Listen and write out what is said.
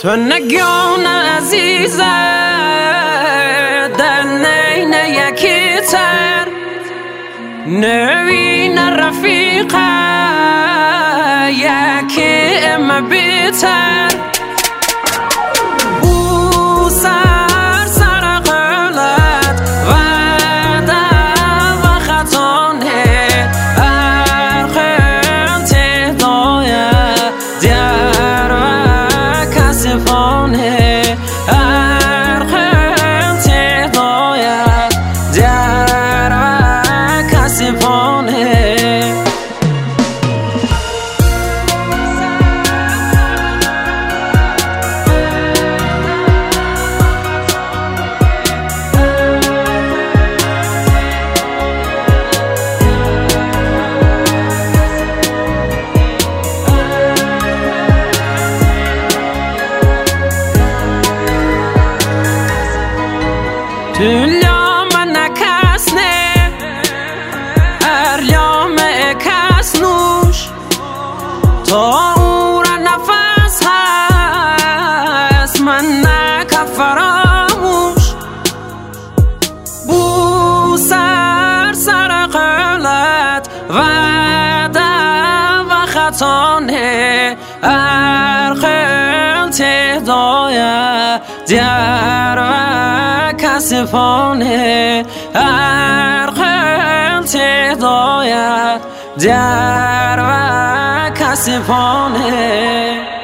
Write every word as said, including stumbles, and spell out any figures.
تو نگیان عزیزه در نین یکی تر نوین رفیقه یکی ام بیتر او سر سر قلت و در و خطانه ارخم تهدایه در و کسفانه ارخم تهدایه در و کسفانه دنیا من کس نه هر یام کس نوش تا او را نفس هست من نکه فراموش بو سر سر قلت و در و خطانه ارخم تهدایه در و کسفانه ارخم تهدایه در و کسفانه